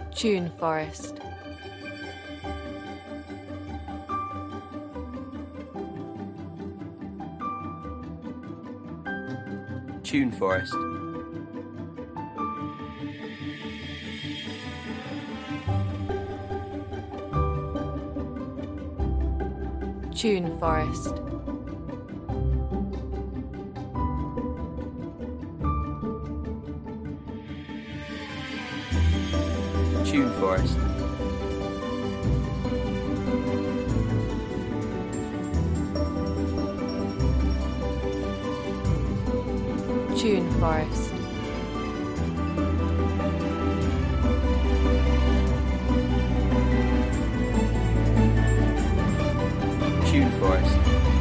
Tune Forest. Tune Forest. Tune Forest. Tune Forest. Tune Forest. Tune Forest.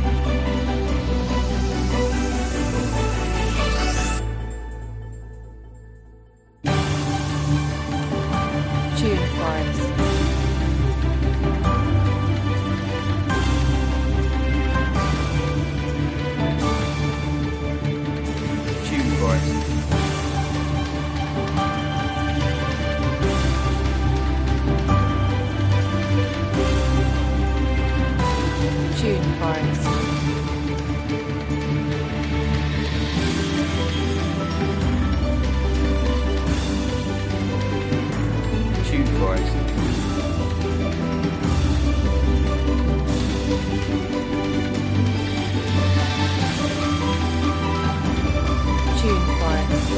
Tune Forest. Tune Forest. Tune Forest. Tune Forest. Tune Forest.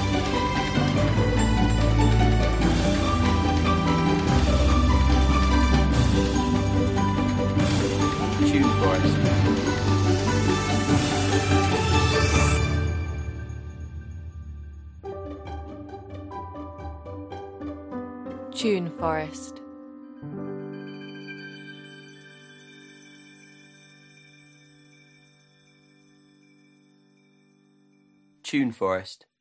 Tune Forest. Tune Forest. Tune Forest.